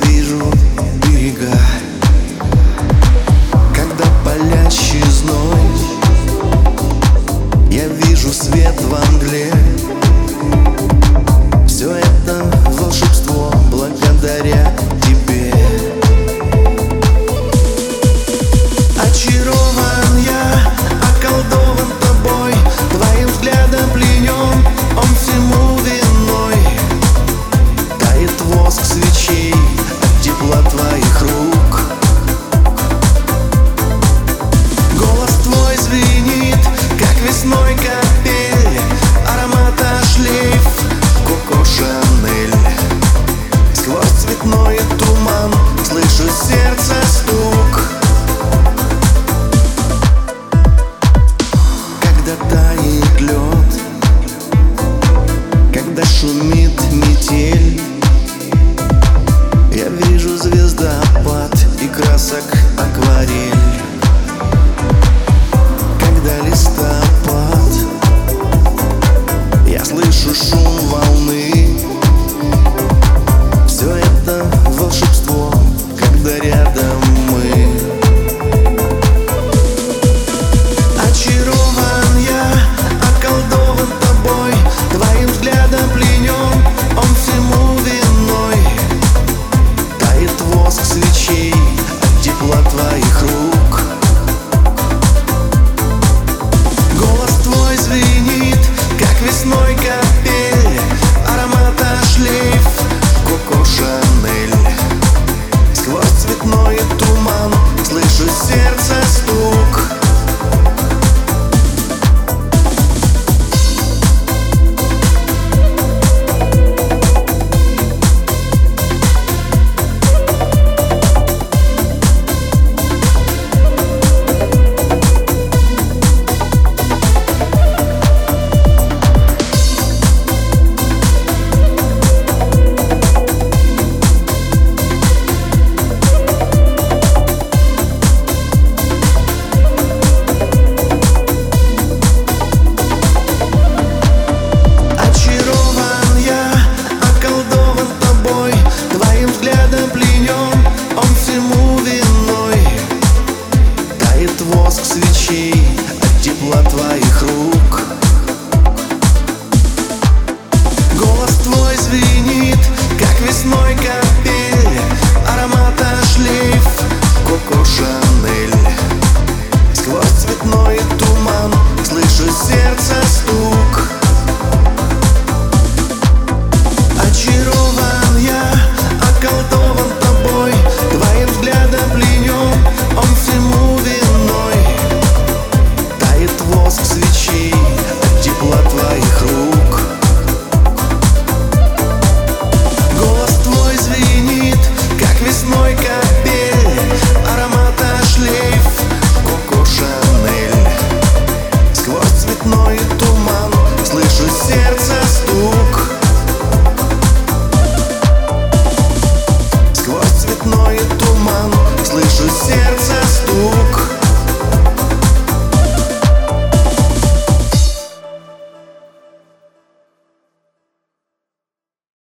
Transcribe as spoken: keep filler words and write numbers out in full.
вижу берега, когда палящий зной. Я вижу свет во мгле. Все это волшебство благодаря тебе. Очарован я, околдован тобой, твоим взглядом пленен, он всему виной. Тает воск свечей от тепла твоих рук. Голос твой звенит, как весной капель, аромата шлейф Коко Шанель. Сквозь цветной туман слышу сердце стук.